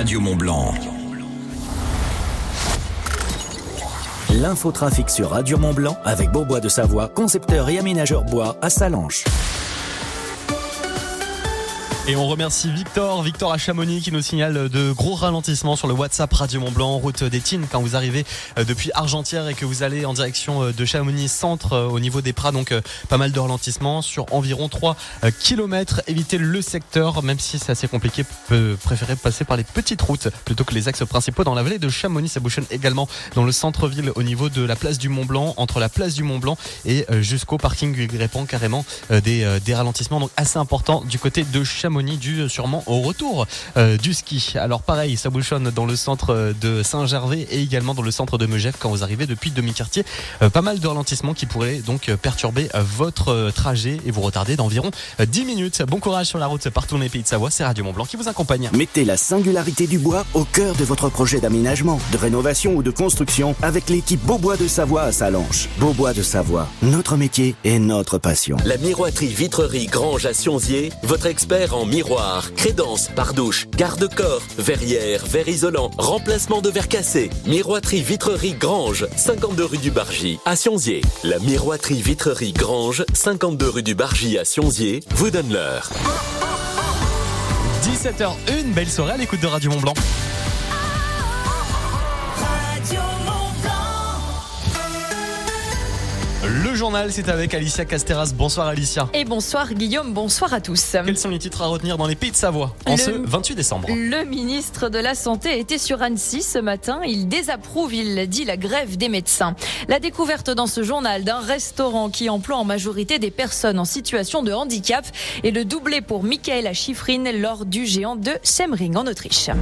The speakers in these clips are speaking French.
Radio Mont-Blanc. L'infotrafic sur Radio Mont-Blanc avec Beaubois de Savoie, concepteur et aménageur bois à Sallanches. Et on remercie Victor à Chamonix qui nous signale de gros ralentissements sur le WhatsApp Radio Mont-Blanc, route d'Étine, quand vous arrivez depuis Argentière et que vous allez en direction de Chamonix centre au niveau des Prats. Donc pas mal de ralentissements sur environ 3 km. Évitez le secteur, même si c'est assez compliqué, préférez passer par les petites routes plutôt que les axes principaux. Dans la vallée de Chamonix, ça bouchonne également dans le centre-ville au niveau de la place du Mont-Blanc, entre la place du Mont-Blanc et jusqu'au parking du Grépon, carrément des ralentissements donc assez importants du côté de Chamonix, dû sûrement au retour du ski. Alors pareil, ça bouchonne dans le centre de Saint-Gervais et également dans le centre de Megève quand vous arrivez depuis Demi-Quartier. Pas mal de ralentissements qui pourraient donc perturber votre trajet et vous retarder d'environ 10 minutes. Bon courage sur la route partout dans les pays de Savoie, c'est Radio Mont-Blanc qui vous accompagne. Mettez la singularité du bois au cœur de votre projet d'aménagement, de rénovation ou de construction avec l'équipe Beaubois de Savoie à Sallanches. Beaubois de Savoie, notre métier et notre passion. La miroiterie Vitrerie Grange à Sionzier, votre expert en miroir, crédence, pardouche, garde-corps, verrière, verre isolant, remplacement de verre cassé. Miroiterie Vitrerie Grange, 52 rue du Bargy à Sionzier. La miroiterie Vitrerie Grange, 52 rue du Bargy à Sionzier, vous donne l'heure. 17h01, belle soirée à l'écoute de Radio Mont-Blanc. Le journal, c'est avec Alicia Casteras. Bonsoir Alicia. Et bonsoir Guillaume, bonsoir à tous. Quels sont les titres à retenir dans les pays de Savoie en ce 28 décembre? Le ministre de la Santé était sur Annecy ce matin. Il désapprouve, il dit, la grève des médecins. La découverte dans ce journal d'un restaurant qui emploie en majorité des personnes en situation de handicap et le doublé pour Michaela Schifrin lors du géant de Semmering en Autriche.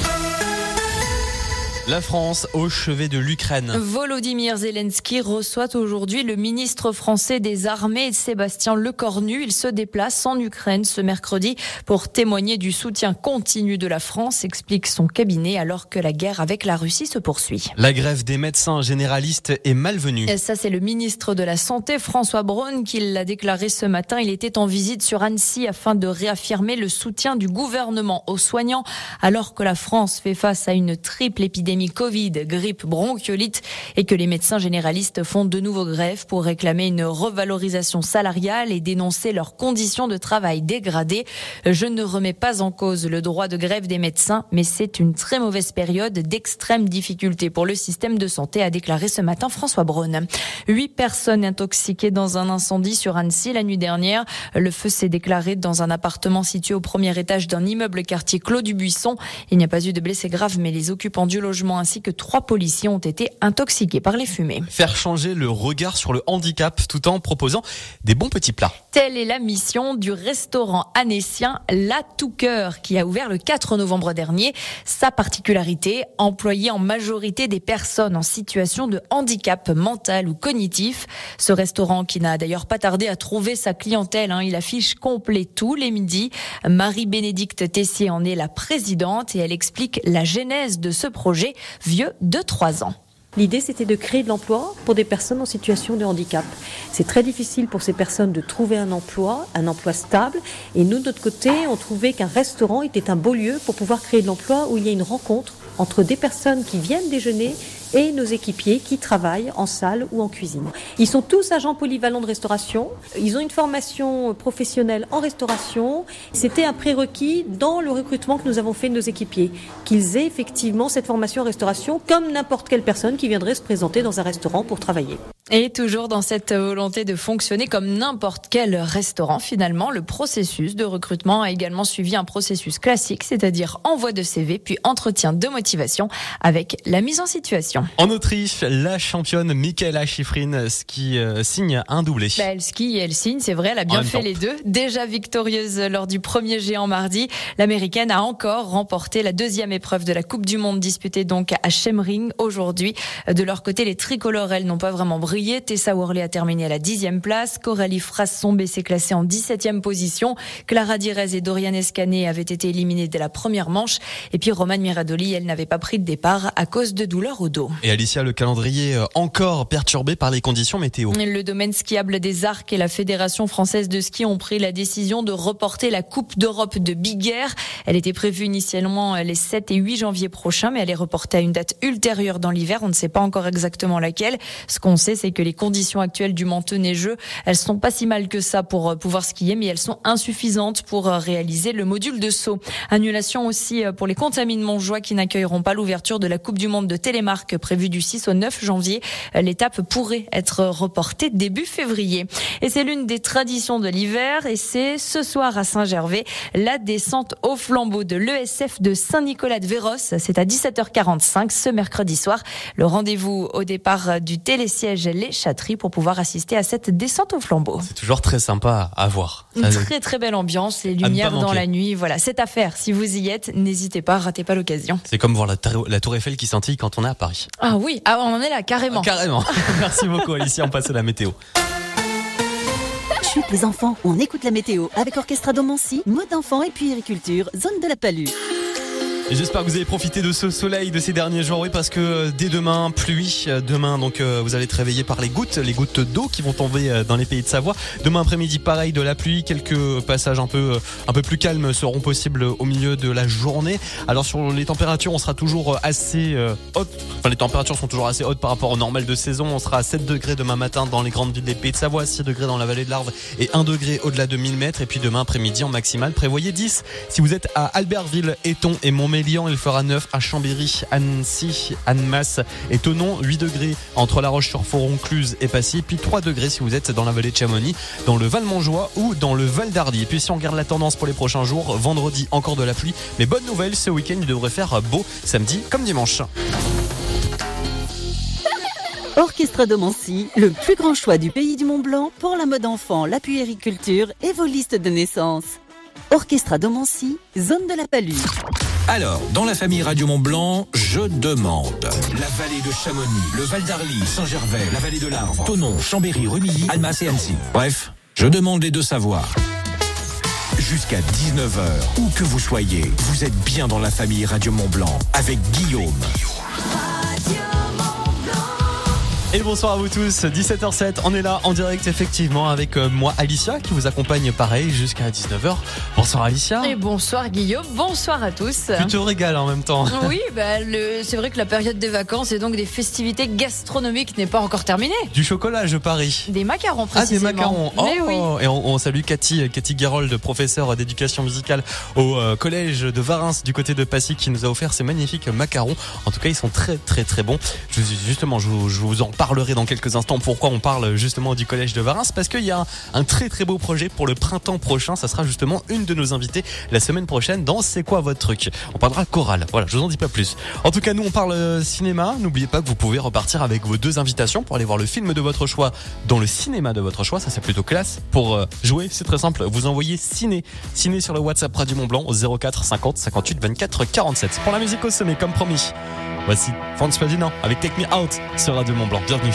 La France au chevet de l'Ukraine. Volodymyr Zelensky reçoit aujourd'hui le ministre français des Armées, Sébastien Lecornu. Il se déplace en Ukraine ce mercredi pour témoigner du soutien continu de la France, explique son cabinet, alors que la guerre avec la Russie se poursuit. La grève des médecins généralistes est malvenue. Et ça, c'est le ministre de la Santé, François Braun, qui l'a déclaré ce matin. Il était en visite sur Annecy afin de réaffirmer le soutien du gouvernement aux soignants, alors que la France fait face à une triple épidémie Covid, grippe, bronchiolite et que les médecins généralistes font de nouveau grève pour réclamer une revalorisation salariale et dénoncer leurs conditions de travail dégradées. Je ne remets pas en cause le droit de grève des médecins, mais c'est une très mauvaise période d'extrême difficulté pour le système de santé, a déclaré ce matin François Braun. 8 personnes intoxiquées dans un incendie sur Annecy la nuit dernière. Le feu s'est déclaré dans un appartement situé au premier étage d'un immeuble quartier Clos du Buisson. Il n'y a pas eu de blessés graves, mais les occupants du logement ainsi que 3 policiers ont été intoxiqués par les fumées. Faire changer le regard sur le handicap tout en proposant des bons petits plats. Telle est la mission du restaurant annécien La Tout Cœur qui a ouvert le 4 novembre dernier. Sa particularité, employer en majorité des personnes en situation de handicap mental ou cognitif. Ce restaurant qui n'a d'ailleurs pas tardé à trouver sa clientèle, il affiche complet tous les midis. Marie-Bénédicte Tessier en est la présidente et elle explique la genèse de ce projet vieux de 3 ans. L'idée, c'était de créer de l'emploi pour des personnes en situation de handicap. C'est très difficile pour ces personnes de trouver un emploi stable. Et nous, de notre côté, on trouvait qu'un restaurant était un beau lieu pour pouvoir créer de l'emploi où il y a une rencontre entre des personnes qui viennent déjeuner et nos équipiers qui travaillent en salle ou en cuisine. Ils sont tous agents polyvalents de restauration. Ils ont une formation professionnelle en restauration. C'était un prérequis dans le recrutement que nous avons fait de nos équipiers, qu'ils aient effectivement cette formation en restauration comme n'importe quelle personne qui viendrait se présenter dans un restaurant pour travailler. Et toujours dans cette volonté de fonctionner comme n'importe quel restaurant, finalement, le processus de recrutement a également suivi un processus classique, c'est-à-dire envoi de CV, puis entretien de motivation avec la mise en situation. En Autriche, la championne Michaela Schifrin signe un doublé. Elle skie et elle signe, c'est vrai, elle a bien fait les deux. Déjà victorieuse lors du premier géant mardi, l'américaine a encore remporté la 2e épreuve de la Coupe du Monde disputée donc à Semmering aujourd'hui. De leur côté, les tricolores, elles n'ont pas vraiment brillé brillé. Tessa Worley a terminé à la 10e place. Coralie Frasson-Bessé s'est classée en 17e position. Clara Direz et Dorian Escanet avaient été éliminées dès la première manche. Et puis Romane Miradoli, elle n'avait pas pris de départ à cause de douleurs au dos. Et Alicia, le calendrier encore perturbé par les conditions météo. Le domaine skiable des Arcs et la Fédération française de ski ont pris la décision de reporter la Coupe d'Europe de Big Air. Elle était prévue initialement les 7 et 8 janvier prochains, mais elle est reportée à une date ultérieure dans l'hiver. On ne sait pas encore exactement laquelle. Ce qu'on sait, c'est que les conditions actuelles du manteau neigeux, elles sont pas si mal que ça pour pouvoir skier, mais elles sont insuffisantes pour réaliser le module de saut. Annulation aussi pour les Contamines Montjoie qui n'accueilleront pas l'ouverture de la Coupe du Monde de télémarque prévue du 6 au 9 janvier. L'étape pourrait être reportée début février. Et c'est l'une des traditions de l'hiver et c'est ce soir à Saint-Gervais la descente au flambeau de l'ESF de Saint-Nicolas-de-Véros. C'est à 17h45 ce mercredi soir. Le rendez-vous au départ du télésiège Les Châteries pour pouvoir assister à cette descente au flambeau. C'est toujours très sympa à voir. Une très très belle ambiance, les lumières dans la nuit. Voilà, c'est à faire. Si vous y êtes, n'hésitez pas, ratez pas l'occasion. C'est comme voir la tour Eiffel qui scintille quand on est à Paris. Ah oui, on en est là, carrément. Carrément. Merci beaucoup Alicia, on passe à la météo. Chut les enfants, on écoute la météo avec Orchestra Domancy, mode enfant et puériculture, zone de la Palue. Et j'espère que vous avez profité de ce soleil de ces derniers jours, oui, parce que dès demain, pluie. Demain, donc, vous allez être réveillés par les gouttes d'eau qui vont tomber dans les pays de Savoie. Demain après-midi, pareil, de la pluie. Quelques passages un peu plus calmes seront possibles au milieu de la journée. Alors, sur les températures, on sera toujours assez hautes. Enfin, les températures sont toujours assez hautes par rapport au normal de saison. On sera à 7 degrés demain matin dans les grandes villes des pays de Savoie, 6 degrés dans la vallée de l'Arve et 1 degré au-delà de 1000 mètres. Et puis demain après-midi, en maximal, prévoyez 10. Si vous êtes à Albertville, Éton et Montmélian, il fera 9 à Chambéry, Annecy, Annemasse et Thonon, 8 degrés entre La Roche-sur-Foron, Cluse et Passy, puis 3 degrés si vous êtes dans la vallée de Chamonix, dans le Val-Montjoie ou dans le Val d'Arly. Et puis si on regarde la tendance pour les prochains jours, vendredi encore de la pluie, mais bonne nouvelle, ce week-end il devrait faire beau samedi comme dimanche. Orchestra Domancy, le plus grand choix du pays du Mont-Blanc pour la mode enfant, la puériculture et vos listes de naissance. Orchestra Domancy, zone de la Palue. Alors, dans la famille Radio Mont-Blanc, je demande. La vallée de Chamonix, le Val d'Arly, Saint-Gervais, la vallée de l'Arve, Thonon, Chambéry, Rumilly, Annemasse et Annecy. Bref, je demande les deux savoirs. Jusqu'à 19h, où que vous soyez, vous êtes bien dans la famille Radio Mont-Blanc avec Guillaume. Et bonsoir à vous tous, 17h07, on est là en direct effectivement avec moi Alicia qui vous accompagne pareil jusqu'à 19h. Bonsoir Alicia. Et bonsoir Guillaume, bonsoir à tous. Tu te régales en même temps. Oui, c'est vrai que la période des vacances et donc des festivités gastronomiques n'est pas encore terminée. Du chocolat je parie. Des macarons précisément. Ah des macarons, oui. Et on salue Cathy Guérold, professeure d'éducation musicale au collège de Varins du côté de Passy qui nous a offert ces magnifiques macarons. En tout cas ils sont très très très bons. Je vous en parlerai dans quelques instants pourquoi on parle justement du collège de Varins, parce qu'il y a un très très beau projet pour le printemps prochain. Ça sera justement une de nos invitées la semaine prochaine dans C'est quoi votre truc. On parlera chorale, voilà, je vous en dis pas plus. En tout cas nous on parle cinéma. N'oubliez pas que vous pouvez repartir avec vos 2 invitations pour aller voir le film de votre choix dans le cinéma de votre choix. Ça c'est plutôt classe. Pour jouer c'est très simple, vous envoyez ciné sur le WhatsApp Radio Mont Blanc au 04 50 58 24 47. Pour la musique au sommet comme promis, voici Franz Ferdinand avec Take Me Out sur Radio Mont Blanc. Bienvenue.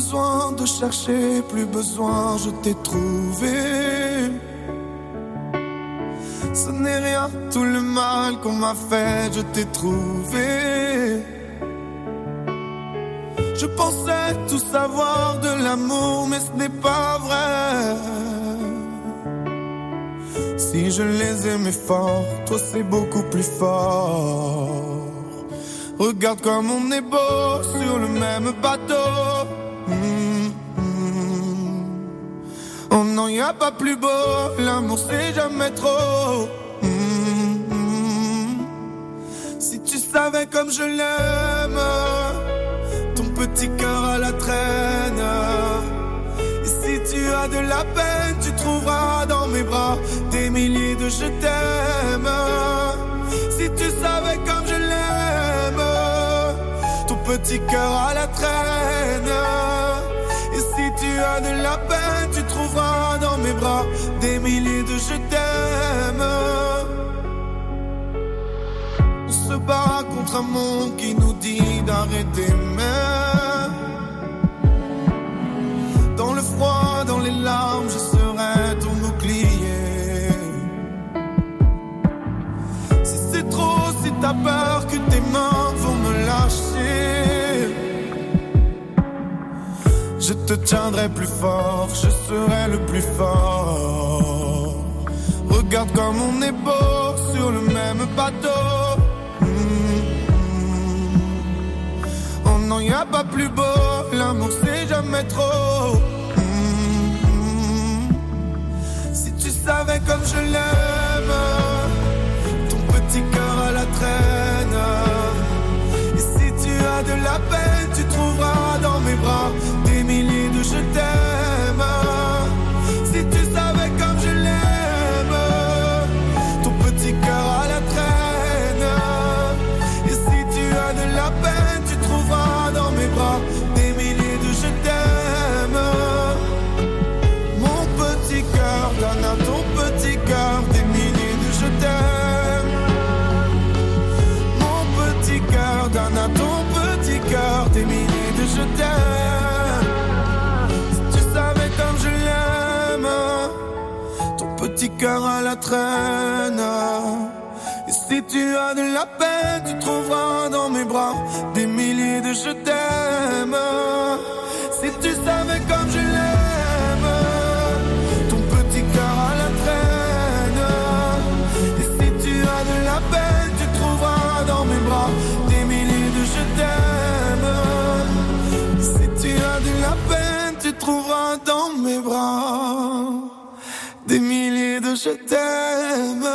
besoin de chercher, plus besoin, je t'ai trouvé. Ce n'est rien, tout le mal qu'on m'a fait, je t'ai trouvé. Je pensais tout savoir de l'amour, mais ce n'est pas vrai. Si je les aimais fort, toi c'est beaucoup plus fort. Regarde comme on est beau sur le même bateau. Oh non, y a pas plus beau, l'amour c'est jamais trop. Si tu savais comme je l'aime, ton petit cœur à la traîne. Et si tu as de la peine, tu trouveras dans mes bras des milliers de je t'aime. Si tu savais comme je l'aime, ton petit cœur à la traîne. Et si tu as de la peine, tu trouveras dans mes bras des milliers de je t'aime. On se bat contre un monde qui nous dit d'arrêter, mais dans le froid, dans les larmes, je serai ton bouclier. Si c'est trop, si t'as peur que tes mains vont me lâcher, je te tiendrai plus fort, je serai le plus fort. Regarde comme on est beau sur le même bateau. Oh non, y a pas plus beau, l'amour c'est jamais trop. Si tu savais comme je l'aime, ton petit cœur à la traîne. Et si tu as de la peine, tu trouveras dans mes bras des milliers de je t'aime. Si tu savais comme je l'aime, ton petit cœur à la traîne. Et si tu as de la peine, tu trouveras dans mes bras des milliers de je t'aime. Mon petit cœur donne à ton petit cœur des milliers de je t'aime. Mon petit cœur donne à ton petit cœur des milliers de je t'aime. Si tu savais comme je l'aime, ton petit cœur à la traîne. Et si tu as de la peine, tu trouveras dans mes bras des milliers de je t'aime. Si tu savais comme je l'aime, ton petit cœur à la traîne. Et si tu as de la peine, tu trouveras dans mes bras des milliers de je t'aime. Si tu as de la peine, tu trouveras dans mes bras des milliers de je t'aime.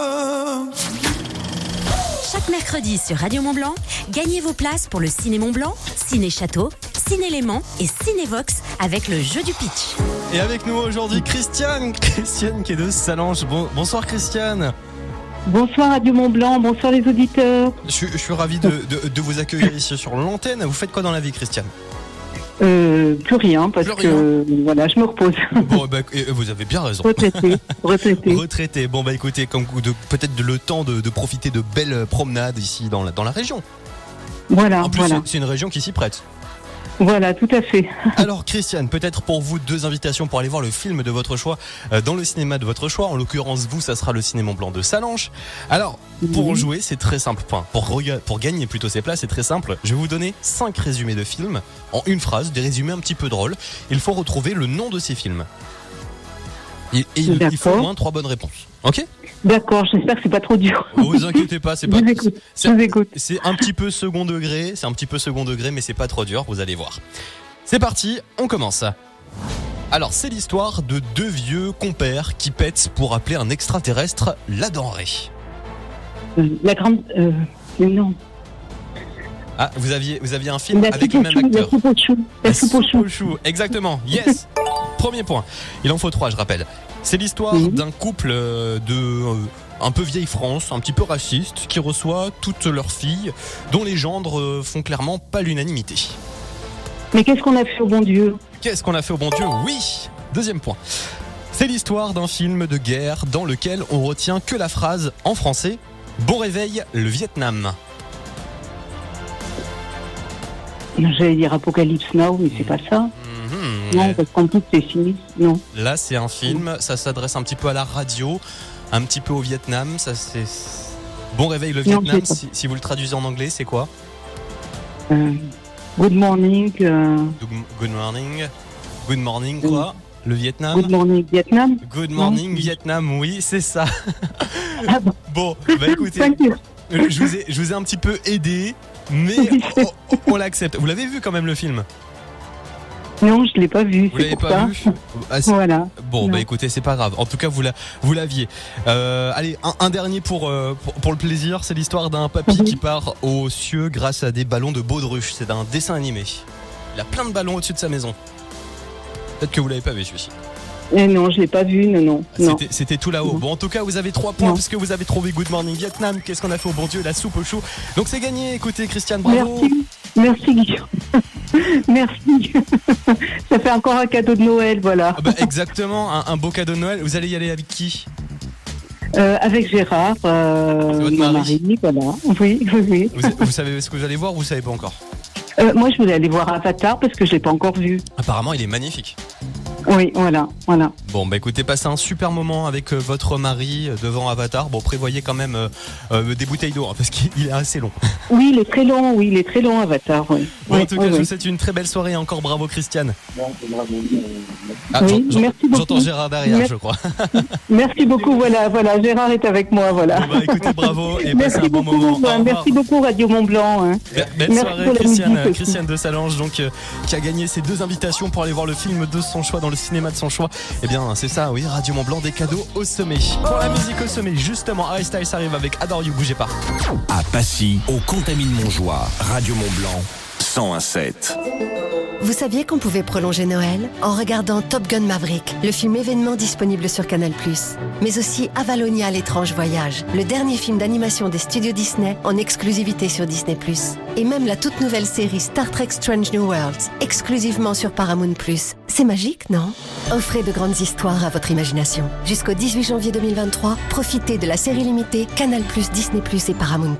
Chaque mercredi sur Radio Mont-Blanc, gagnez vos places pour le Ciné Mont-Blanc, Ciné Château, Ciné Léman et Cinévox avec le jeu du pitch. Et avec nous aujourd'hui Christiane qui est de Salanches. Bonsoir Christiane. Bonsoir Radio Mont-Blanc, bonsoir les auditeurs. Je suis ravi de vous accueillir ici sur l'antenne. Vous faites quoi dans la vie Christiane ? Plus rien, parce que voilà, je me repose. Bon, vous avez bien raison. Retraité. Bon, écoutez, peut-être le temps de profiter de belles promenades ici dans la région. Voilà. En plus, c'est une région qui s'y prête. Voilà, tout à fait. Alors Christiane, peut-être pour vous 2 invitations pour aller voir le film de votre choix dans le cinéma de votre choix. En l'occurrence, vous, ça sera le Ciné Mont-Blanc de Salanches. Alors, pour jouer, c'est très simple. Pour gagner plutôt ces places, c'est très simple. Je vais vous donner 5 résumés de films en une phrase, des résumés un petit peu drôles. Il faut retrouver le nom de ces films. Et il faut au moins 3 bonnes réponses. Ok ? D'accord, j'espère que c'est pas trop dur. Ne vous inquiétez pas, c'est pas. Je vous écoute. C'est un petit peu second degré, mais c'est pas trop dur, vous allez voir. C'est parti, on commence. Alors, c'est l'histoire de 2 vieux compères qui pètent pour appeler un extraterrestre la denrée. La grande. Non. Ah, vous aviez un film avec le même acteur. La soupe au chou. Exactement, yes. Premier point. Il en faut 3, je rappelle. C'est l'histoire d'un couple un peu vieille France, un petit peu raciste, qui reçoit toutes leurs filles, dont les gendres font clairement pas l'unanimité. Mais qu'est-ce qu'on a fait au bon Dieu ? Qu'est-ce qu'on a fait au bon Dieu ? Oui. Deuxième point. C'est l'histoire d'un film de guerre dans lequel on retient que la phrase en français « Bon réveil, le Vietnam ». J'allais dire Apocalypse Now, mais c'est pas ça. Non, parce qu'en plus c'est fini. Non. Là, c'est un film, ça s'adresse un petit peu à la radio, un petit peu au Vietnam. Ça, c'est Bon réveil le Vietnam. Si vous le traduisez en anglais, c'est quoi? Good morning. Good morning. Good morning quoi? Le Vietnam. Good morning Vietnam. Good morning Vietnam, oui, c'est ça. Ah bon. Bon, bah écoutez, je vous ai un petit peu aidé, mais on l'accepte. Vous l'avez vu quand même le film? Non, je l'ai pas vu. Vous l'avez pas vu? Voilà. Bon, bah écoutez, c'est pas grave. En tout cas, vous l'aviez. Allez, un dernier pour le plaisir. C'est l'histoire d'un papy qui part aux cieux grâce à des ballons de baudruche. C'est un dessin animé. Il a plein de ballons au-dessus de sa maison. Peut-être que vous l'avez pas vu celui-ci. Non, je l'ai pas vu, non. C'était tout là-haut. Bon, en tout cas, vous avez 3 points parce que vous avez trouvé Good Morning Vietnam. Qu'est-ce qu'on a fait au bon Dieu? La soupe au chou. Donc c'est gagné. Écoutez, Christiane, bravo. Merci Guillaume. Merci. Ça fait encore un cadeau de Noël, voilà. Ah bah, exactement, un beau cadeau de Noël. Vous allez y aller avec qui? Avec Gérard, votre mari, voilà. Oui. Vous savez ce que vous allez voir ou vous savez pas encore? Moi, je voulais aller voir Avatar parce que je l'ai pas encore vu. Apparemment, il est magnifique. Oui, voilà. Bon, bah écoutez, passez un super moment avec votre mari devant Avatar. Bon, prévoyez quand même des bouteilles d'eau, hein, parce qu'il est assez long. Oui, il est très long, Avatar. Oui. Bon, en tout cas, je vous souhaite une très belle soirée. Encore bravo, Christiane. Merci beaucoup. J'entends Gérard derrière, je crois. Merci beaucoup, voilà, Gérard est avec moi, voilà. Bon, bah écoutez, bravo et passez un bon moment. Merci beaucoup, Radio Mont Blanc. Hein. Belle soirée, Christiane de Salange, donc, qui a gagné ces 2 invitations pour aller voir le film de son choix dans le cinéma de son choix. Eh bien, c'est ça, oui, Radio Mont Blanc, des cadeaux au sommet. Pour la musique au sommet, justement, Harry Styles arrive avec Adore You, bougez pas. À Passy, au Contamine-Montjoie, Radio Mont Blanc, 101.7. Vous saviez qu'on pouvait prolonger Noël en regardant Top Gun Maverick, le film événement disponible sur Canal+. Mais aussi Avalonia, l'étrange voyage, le dernier film d'animation des studios Disney en exclusivité sur Disney+. Et même la toute nouvelle série Star Trek Strange New Worlds, exclusivement sur Paramount+. C'est magique, non? Offrez de grandes histoires à votre imagination. Jusqu'au 18 janvier 2023, profitez de la série limitée Canal+, Disney+, et Paramount+.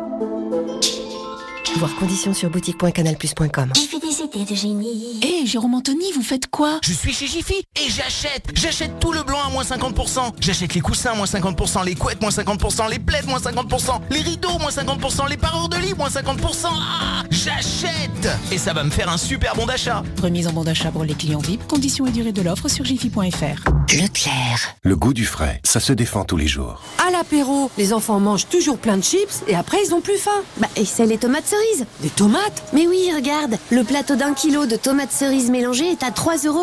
Voir conditions sur boutique.canalplus.com. J'ai fait des idées de génie. Hé, Jérôme Anthony, vous faites quoi? Je suis chez Jiffy et j'achète tout le blanc à moins 50%. J'achète les coussins à moins 50%, les couettes moins 50%, les plaids moins 50%, les rideaux moins 50%, les parures de lit moins 50%. Ah, j'achète! Et ça va me faire un super bon d'achat. Remise en bon d'achat pour les clients VIP. Conditions et durée de l'offre sur jiffy.fr. Leclerc. Le goût du frais, ça se défend tous les jours. À l'apéro, les enfants mangent toujours plein de chips et après ils ont plus faim. Bah, et c'est les tomates cerises. Des tomates? Mais oui, regarde, le plateau d'1 kilo de tomates cerises mélangées est à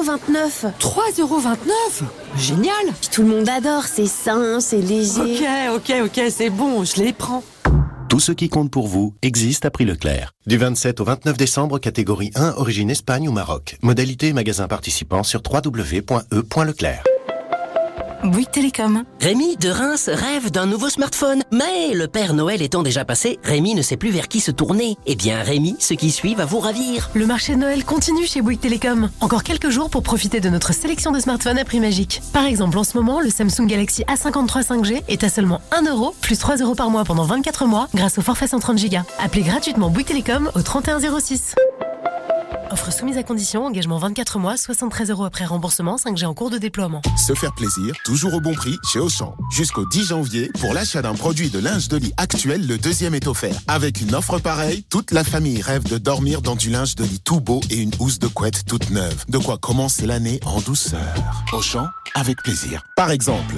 3,29 €. 3,29 €? Génial! Puis tout le monde adore, c'est sain, c'est léger. Ok, c'est bon, je les prends. Tout ce qui compte pour vous existe à prix Leclerc. Du 27 au 29 décembre, catégorie 1, origine Espagne ou Maroc. Modalité magasin participant sur www.e.leclerc. Bouygues Télécom. Rémi de Reims rêve d'un nouveau smartphone. Mais le Père Noël étant déjà passé, Rémi ne sait plus vers qui se tourner. Eh bien Rémi, ce qui suit va vous ravir. Le marché de Noël continue chez Bouygues Télécom. Encore quelques jours pour profiter de notre sélection de smartphones à prix magique. Par exemple, en ce moment, le Samsung Galaxy A53 5G est à seulement 1 € plus 3 € par mois pendant 24 mois grâce au forfait 130 Go. Appelez gratuitement Bouygues Télécom au 3106. Offre soumise à condition, engagement 24 mois, 73 € après remboursement, 5G en cours de déploiement. Se faire plaisir, toujours au bon prix chez Auchan. Jusqu'au 10 janvier, pour l'achat d'un produit de linge de lit actuel, le deuxième est offert. Avec une offre pareille, toute la famille rêve de dormir dans du linge de lit tout beau et une housse de couette toute neuve. De quoi commencer l'année en douceur. Auchan, avec plaisir. Par exemple,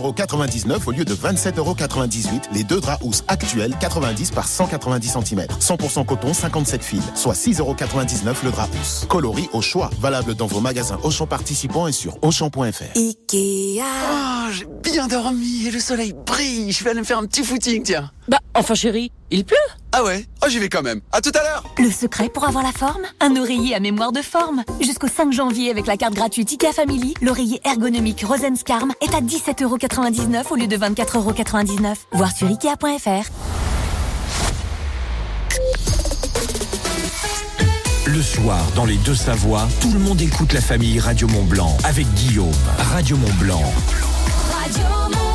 13,99 € au lieu de 27,98 €, les 2 draps housses actuels 90 par 190 cm. 100% coton, 57 fils, soit 6,99 € le drap housse. Coloris au choix, valable dans vos magasins Auchan participants et sur Auchan.fr. Ikea. Oh, j'ai bien dormi et le soleil brille. Je vais aller me faire un petit footing, tiens. Bah, enfin chérie, il pleut. Ah ouais? Oh, j'y vais quand même. À tout à l'heure. Le secret pour avoir la forme? Un oreiller à mémoire de forme. Jusqu'au 5 janvier, avec la carte gratuite IKEA Family, l'oreiller ergonomique Rosenskarm est à 17,99 € au lieu de 24,99 €. Voir sur Ikea.fr. Le soir, dans les Deux-Savoies, tout le monde écoute la famille Radio Mont Blanc avec Guillaume. Radio Mont Blanc. Radio Mont Blanc.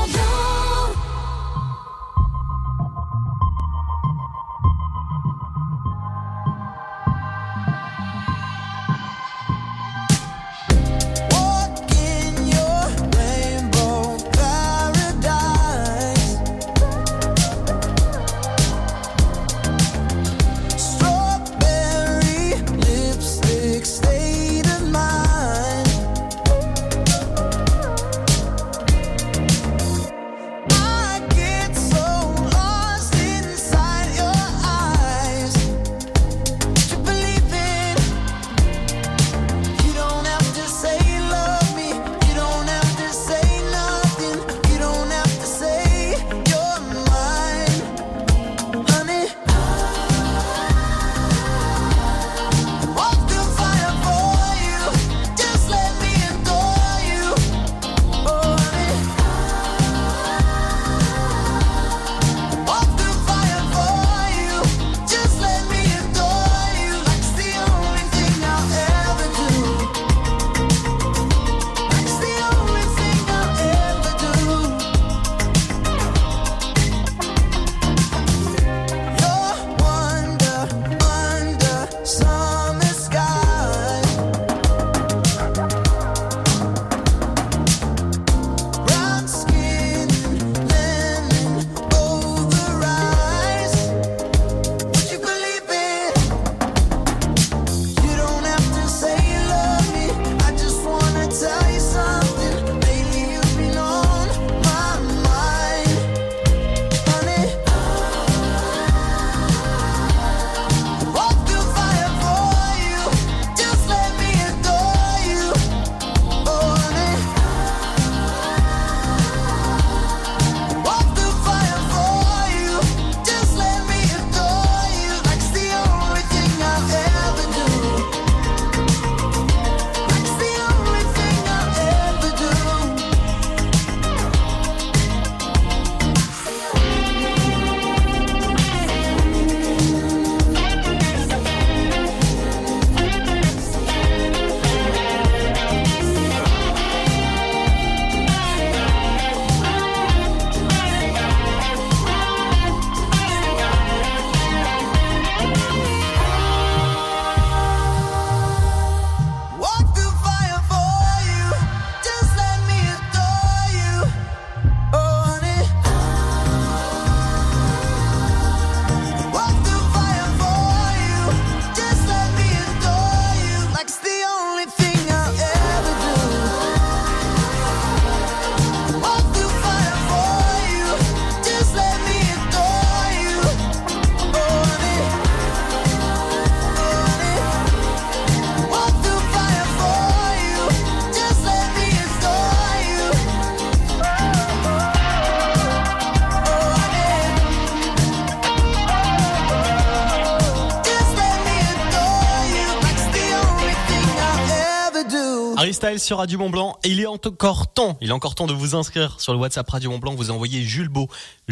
Harry Styles sur Radio Mont Blanc. Et il est encore temps de vous inscrire sur le WhatsApp Radio Mont Blanc. Vous envoyez Julbo,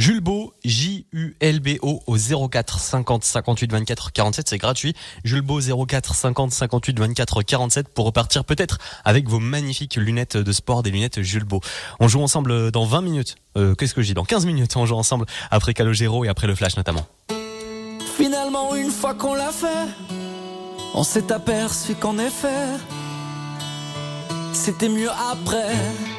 Julbo au 04 50 58 24 47. C'est gratuit. Julbo 04 50 58 24 47 pour repartir peut-être avec vos magnifiques lunettes de sport, des lunettes Julbo. On joue ensemble dans 20 minutes. Qu'est-ce que je dis? Dans 15 minutes, on joue ensemble après Calogero et après le Flash notamment. Finalement, une fois qu'on l'a fait, on s'est aperçu qu'en effet, c'était mieux après.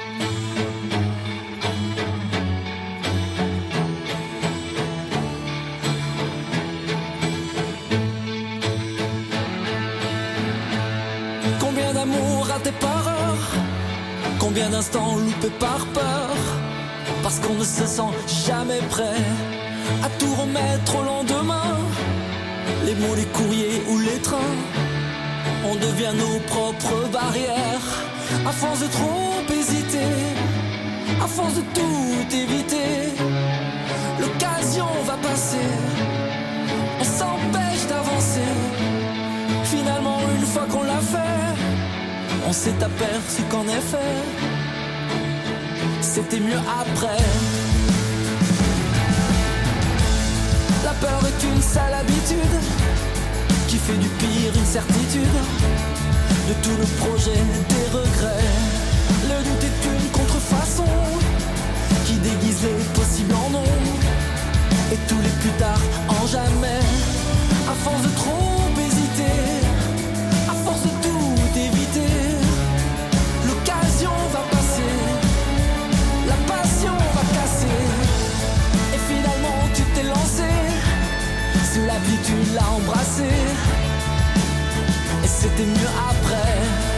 Combien d'amour raté par heure, combien d'instants loupés par peur, parce qu'on ne se sent jamais prêt à tout remettre au lendemain. Les mots, les courriers ou les trains, on devient nos propres barrières. À force de trop hésiter, à force de tout éviter, l'occasion va passer, on s'empêche d'avancer. Finalement, une fois qu'on l'a fait, on s'est aperçu qu'en effet, c'était mieux après. La peur est une sale habitude qui fait du pire une certitude. De tout le projet, des regrets. Le doute est une contrefaçon qui déguise les possibles en non. Et tous les plus tard en jamais. À force de trop hésiter, à force de tout éviter, l'occasion va passer, la passion va casser. Et finalement tu t'es lancé, sous la vie tu l'as embrassé. Et c'était mieux après.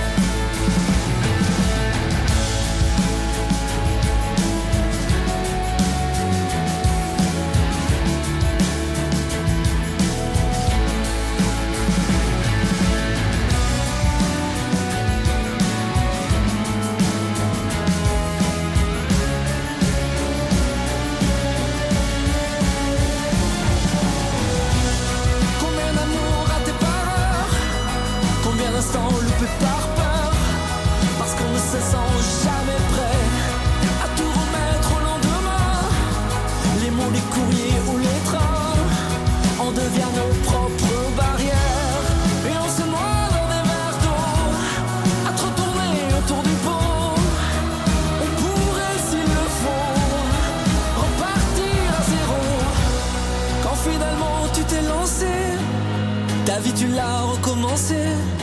Par peur, parce qu'on ne se sent jamais prêt à tout remettre au lendemain. Les mots, les courriers ou les trains, on devient nos propres barrières. Et on se noie dans des verres d'eau, à trop tourner autour du pot. On pourrait, s'il le faut, repartir à zéro. Quand finalement tu t'es lancé, ta vie tu l'as recommencé.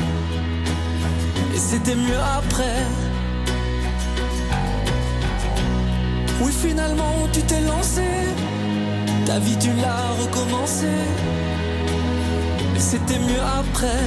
C'était mieux après. Oui, finalement tu t'es lancé, ta vie tu l'as recommencé. Mais c'était mieux après.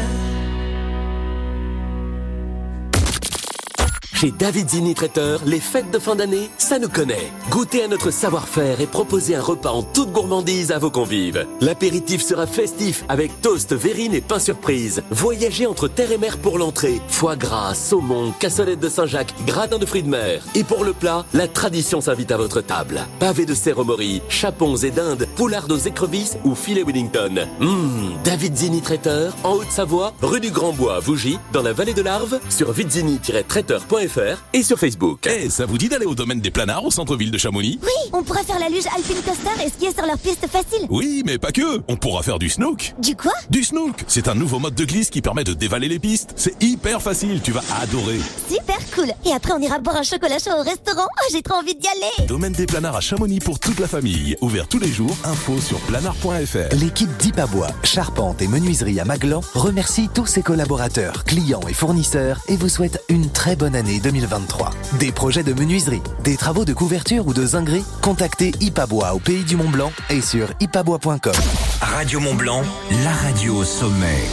Chez David Zini Traiteur, les fêtes de fin d'année, ça nous connaît. Goûtez à notre savoir-faire et proposez un repas en toute gourmandise à vos convives. L'apéritif sera festif avec toast, verrine et pain surprise. Voyagez entre terre et mer pour l'entrée. Foie gras, saumon, cassolette de Saint-Jacques, gratin de fruits de mer. Et pour le plat, la tradition s'invite à votre table. Pavés de cerf au mori, chapons et dindes, poulards aux écrevisses ou filet Wellington. David Zini Traiteur, en Haute-Savoie, rue du Grand Bois à Vougy, dans la vallée de l'Arve, sur vidzini-traiteur.fr et sur Facebook. Ça vous dit d'aller au domaine des planards au centre-ville de Chamonix? Oui, on pourrait faire la luge Alpine Coaster et skier sur leur piste facile. Oui, mais pas que. On pourra faire du snook. Du quoi? Du snook. C'est un nouveau mode de glisse qui permet de dévaler les pistes. C'est hyper facile, tu vas adorer. Super cool. Et après on ira boire un chocolat chaud au restaurant. Oh, j'ai trop envie d'y aller. Domaine des planards à Chamonix pour toute la famille. Ouvert tous les jours. Info sur planard.fr. L'équipe d'Ipabois, charpente et menuiserie à Maglan remercie tous ses collaborateurs, clients et fournisseurs et vous souhaite une très bonne année 2023. Des projets de menuiserie, des travaux de couverture ou de zinguerie, contactez Ipabois au Pays du Mont Blanc et sur ipabois.com. Radio Mont Blanc, la radio au sommet.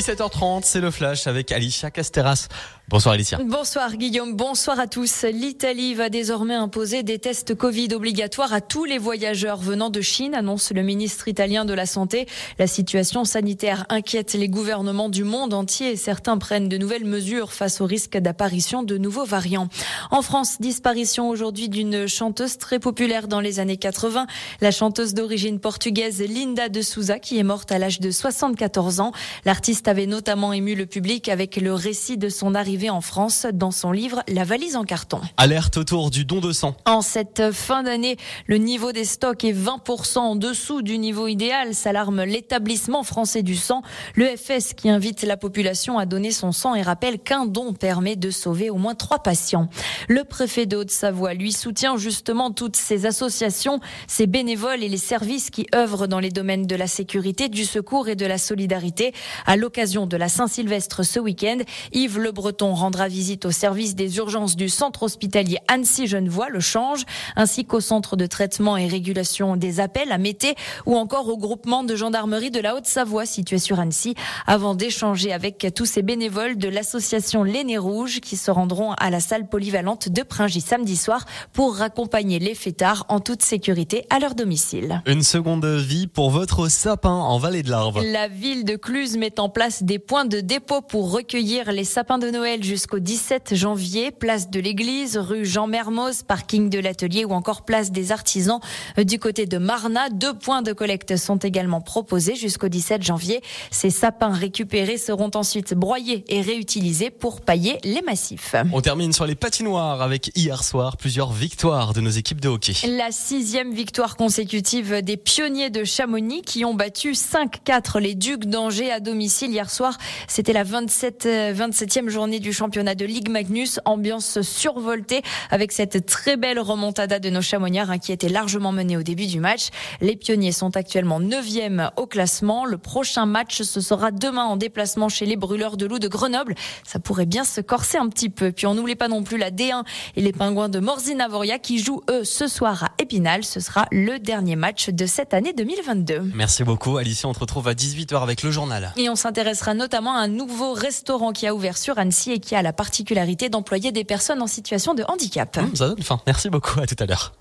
17h30, c'est le flash avec Alicia Casteras. Bonsoir Alicia. Bonsoir Guillaume, bonsoir à tous. L'Italie va désormais imposer des tests Covid obligatoires à tous les voyageurs venant de Chine, annonce le ministre italien de la Santé. La situation sanitaire inquiète les gouvernements du monde entier et certains prennent de nouvelles mesures face au risque d'apparition de nouveaux variants. En France, disparition aujourd'hui d'une chanteuse très populaire dans les années 80. La chanteuse d'origine portugaise Linda de Souza qui est morte à l'âge de 74 ans. L'artiste avait notamment ému le public avec le récit de son arrivée en France dans son livre La valise en carton. Alerte autour du don de sang. En cette fin d'année, le niveau des stocks est 20% en dessous du niveau idéal, s'alarme l'établissement français du sang, l'EFS qui invite la population à donner son sang et rappelle qu'un don permet de sauver au moins 3 patients. Le préfet de Haute-Savoie lui soutient justement toutes ces associations, ces bénévoles et les services qui œuvrent dans les domaines de la sécurité, du secours et de la solidarité. À l'occasion de la Saint-Sylvestre ce week-end, Yves Le Breton rendra visite au service des urgences du centre hospitalier Annecy-Genevois, le Change, ainsi qu'au centre de traitement et régulation des appels à Mété ou encore au groupement de gendarmerie de la Haute-Savoie situé sur Annecy, avant d'échanger avec tous ces bénévoles de l'association Les Nez Rouges qui se rendront à la salle polyvalente de Pringy samedi soir pour accompagner les fêtards en toute sécurité à leur domicile. Une seconde vie pour votre sapin en Vallée de l'Arve. La ville de Cluse met en place des points de dépôt pour recueillir les sapins de Noël jusqu'au 17 janvier. Place de l'église, rue Jean Mermoz, parking de l'atelier ou encore place des artisans du côté de Marna. 2 points de collecte sont également proposés jusqu'au 17 janvier. Ces sapins récupérés seront ensuite broyés et réutilisés pour pailler les massifs. On termine sur les patinoires avec hier soir plusieurs victoires de nos équipes de hockey. La 6e victoire consécutive des pionniers de Chamonix qui ont battu 5-4 les Ducs d'Angers à domicile hier soir. C'était la 27e journée du championnat de Ligue Magnus. Ambiance survoltée avec cette très belle remontada de nos Chamonniards qui étaient largement menés au début du match. Les pionniers sont actuellement 9e au classement. Le prochain match, ce sera demain en déplacement chez les Brûleurs de Loups de Grenoble. Ça pourrait bien se corser un petit peu. Puis on n'oublie pas non plus la D1 et les Pingouins de Morzine-Avoria qui jouent eux ce soir à Épinal. Ce sera le dernier match de cette année 2022. Merci beaucoup Alicia, on te retrouve à 18h avec le journal. Et on s'intéressera notamment à un nouveau restaurant qui a ouvert sur Annecy et qui a la particularité d'employer des personnes en situation de handicap. Ça donne faim. Merci beaucoup, à tout à l'heure.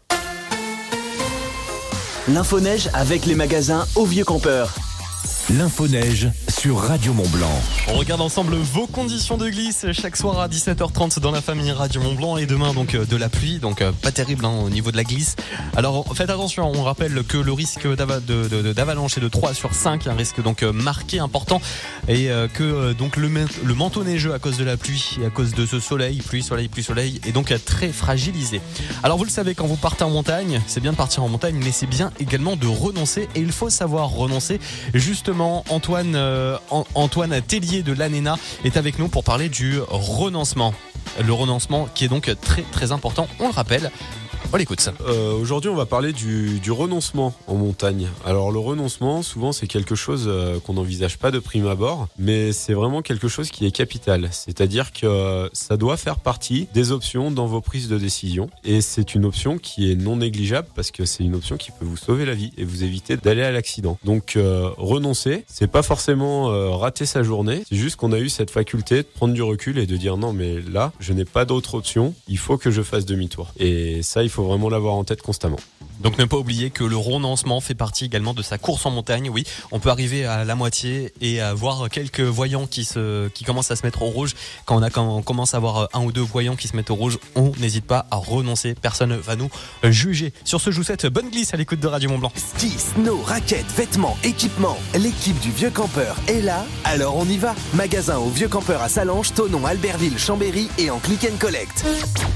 L'info-neige avec les magasins Au Vieux Campeur. L'info-neige sur Radio Mont-Blanc. On regarde ensemble vos conditions de glisse chaque soir à 17h30 dans la famille Radio Mont-Blanc et demain donc de la pluie, donc pas terrible au niveau de la glisse. Alors faites attention, on rappelle que le risque d'avalanche est de 3 sur 5, un risque donc marqué important et que donc le manteau neigeux à cause de la pluie et à cause de ce soleil, pluie, soleil est donc très fragilisé. Alors vous le savez, quand vous partez en montagne, c'est bien de partir en montagne mais c'est bien également de renoncer et il faut savoir renoncer. Justement, Antoine Tellier de l'ANENA est avec nous pour parler du renoncement. Le renoncement qui est donc très très important, on le rappelle. On l'écoute ça. Aujourd'hui, on va parler du renoncement en montagne. Alors, le renoncement, souvent, c'est quelque chose qu'on n'envisage pas de prime abord, mais c'est vraiment quelque chose qui est capital. C'est-à-dire que ça doit faire partie des options dans vos prises de décision. Et c'est une option qui est non négligeable parce que c'est une option qui peut vous sauver la vie et vous éviter d'aller à l'accident. Donc, renoncer, c'est pas forcément rater sa journée. C'est juste qu'on a eu cette faculté de prendre du recul et de dire non, mais là, je n'ai pas d'autre option. Il faut que je fasse demi-tour. Et ça, il faut vraiment l'avoir en tête constamment. Donc ne pas oublier que le renoncement fait partie également de sa course en montagne. Oui, on peut arriver à la moitié et avoir quelques voyants qui commencent à se mettre au rouge. Quand on commence à avoir 1 ou 2 voyants qui se mettent au rouge, on n'hésite pas à renoncer. Personne ne va nous juger. Sur ce, je vous souhaite bonne glisse à l'écoute de Radio Mont-Blanc. Ski, snow, raquettes, vêtements, équipements. L'équipe du Vieux Campeur est là, alors on y va. Magasin au Vieux Campeur à Sallanches, Thonon, Albertville, Chambéry et en click and collect.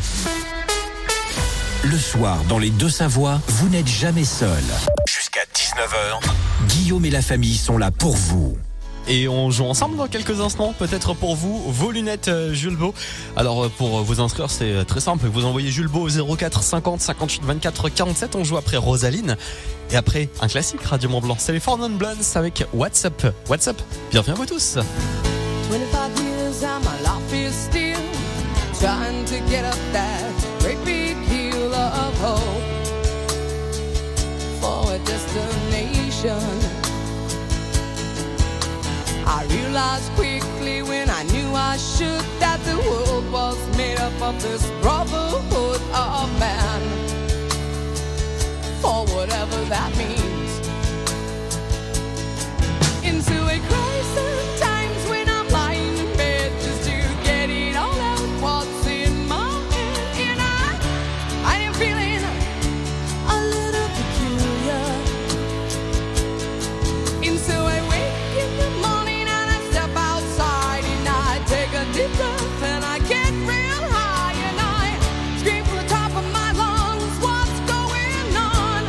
Le soir, dans les Deux-Savoies, vous n'êtes jamais seul. Jusqu'à 19h, Guillaume et la famille sont là pour vous. Et on joue ensemble dans quelques instants, peut-être pour vous, vos lunettes Jules Beau. Alors pour vous inscrire, c'est très simple, vous envoyez Jules Beau au 04 50 58 24 47, on joue après Rosaline. Et après, un classique Radio Mont-Blanc, c'est les Four Non Blondes avec WhatsApp. WhatsApp, bienvenue à vous tous. 25 years and my life is still trying to get up that great big hill of hope for a destination. I realized quickly when I knew I should that the world was made up of this brotherhood of man, for whatever that means. Into a crisis times when I'm lying in bed just to get it all out what's in my head, and I am feeling a little peculiar. And so I wake in the morning and I step outside and I take a deep breath and I get real high and I scream from the top of my lungs, what's going on?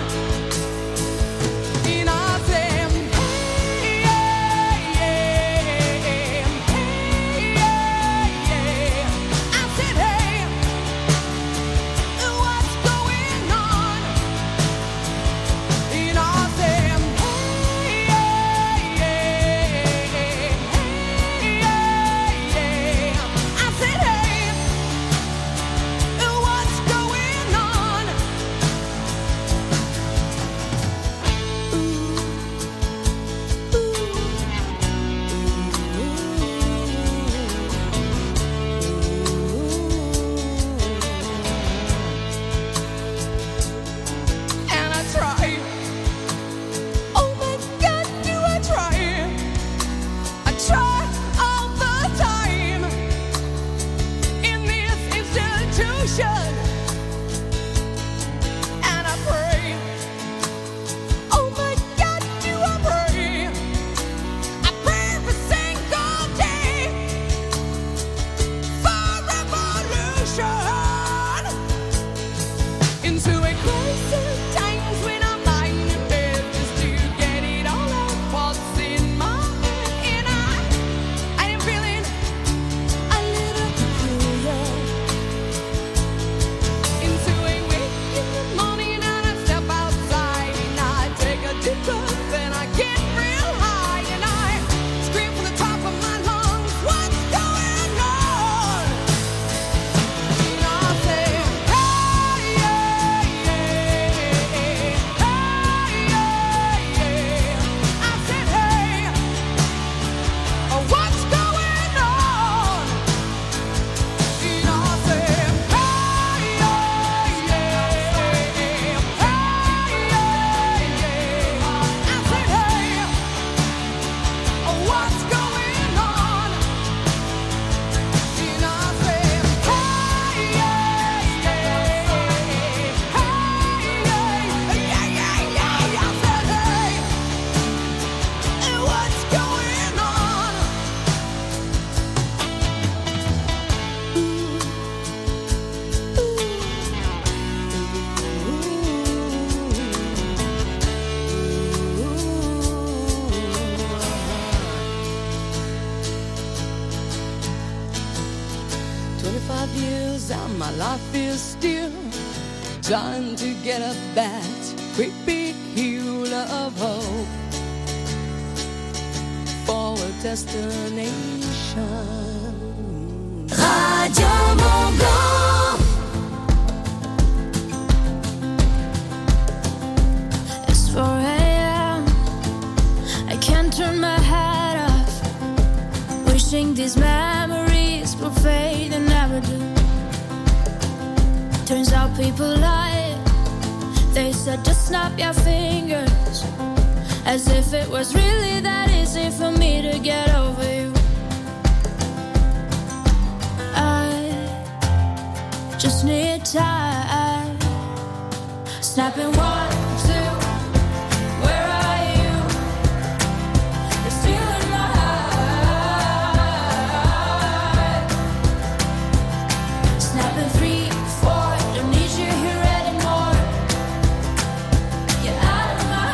And I say, hey, yeah, yeah, hey, yeah, yeah. I said, hey, what's going on? And I say, hey, yeah, yeah, hey, yeah, yeah. I said, hey, what's going on? And I try. Oh my God, do I try? I try all the time in this institution, and I pray. Oh my God, do I pray? I pray every single day for revolution. Into a crisis times when I'm lying in bed just to get it all out what's in my head, and I am feeling a little peculiar. Into a wake in the morning and I step outside and I take a deep breath and I get real high and I scream from the top of my lungs, what's going on? And I say, hey, yeah, yeah, hey, yeah, yeah. I said, hey, what's going on? And I say, hey, yeah, yeah, hey, yeah, yeah. I said, hey, what's going on? And I say, hey, yeah, yeah, hey, yeah, yeah, yeah. I said, hey, what's going on? "25 years and my life is still trying to get up that great big hill of hope for a destination." Radio Mont Blanc. It's 4 a.m. I can't turn my head off, wishing these memories will fade and never do. Turns out people lie. They said just snap your fingers, as if it was really that easy for me to get over you. I just need time. Snapping 1, 2. Where are you? You're still in my heart. Snapping 3, 4. Don't need you here anymore. You're out of my